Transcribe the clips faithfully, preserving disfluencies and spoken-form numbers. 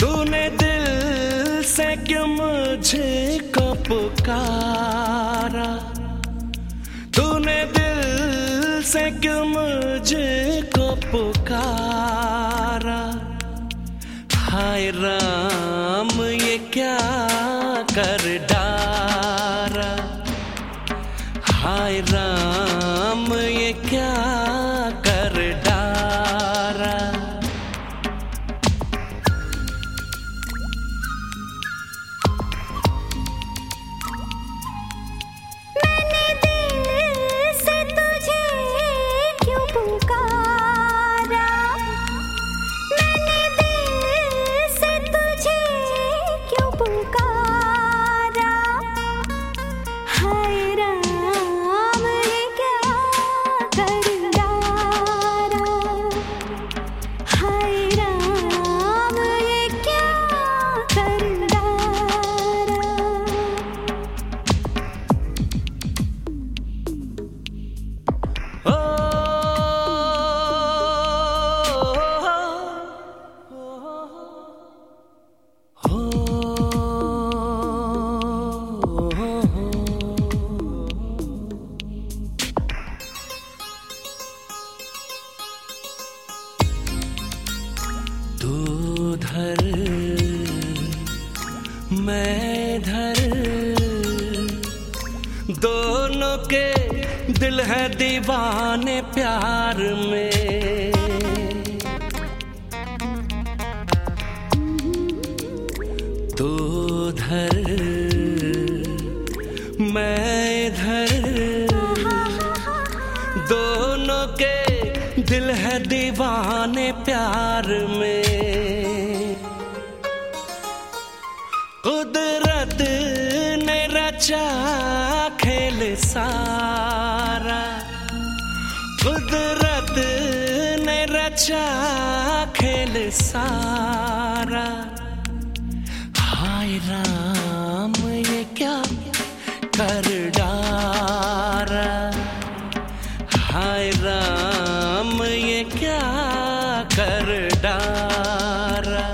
तूने दिल से क्यों मुझको पुकारा, तूने दिल से क्यों मुझको पुकारा। हाय राम ये क्या कर डारा, हाय राम ये क्या कर डारा। मैंने दिल से तुझे क्यों पुकारा, मैंने दिल से तुझे क्यों पुकारा। हाय राम ये क्या कर डारा, हाय राम ये क्या कर डारा। ओ, हो, तू धर मैं धर, दोनों के दिल है दीवाने प्यार में। तू धर मैं धर, दोनों के दिल है दीवाने प्यार में। कुदरत ने रचा खेल सारा, कुदरत ने रचा खेल सारा। हाय राम ये क्या कर डारा, हाय राम ये क्या कर डारा।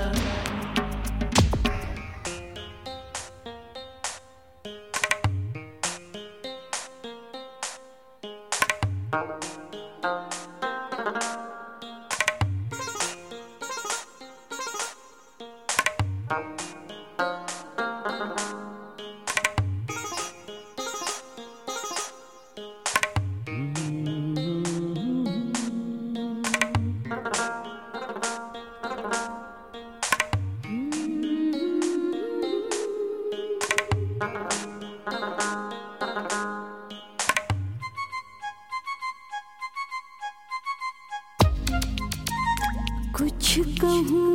कुछ कहूँ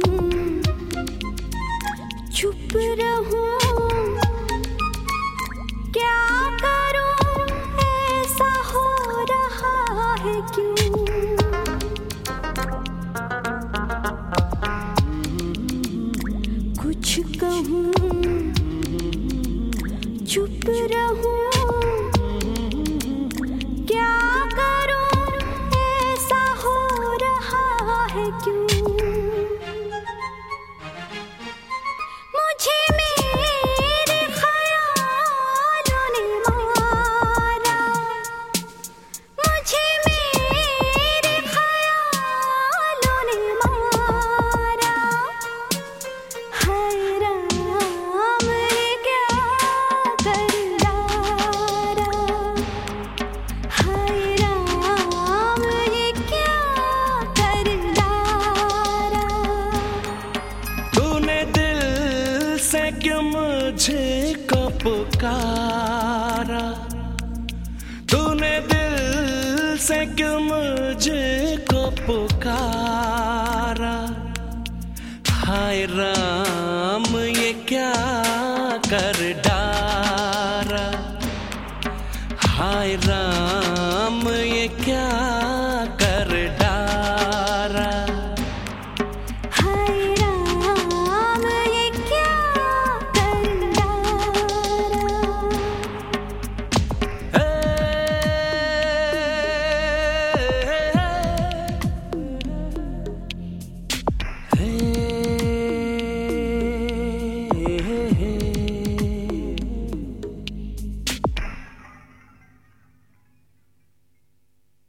चुप रहूँ, क्या करूँ ऐसा हो रहा है क्यों। कुछ कहूँ चुप रहूँ, क्या करूँ ऐसा हो रहा है क्यों। मुझे मेरे ख्यालों ने मारा, मुझे मेरे ख्यालों ने मारा। हाय राम ये क्या कर डारा, हाय राम ये क्या कर डारा। तूने दिल से क्यों मुझको पुकारा, तूने दिल से क्यों मुझको पुकारा। हाय राम ये क्या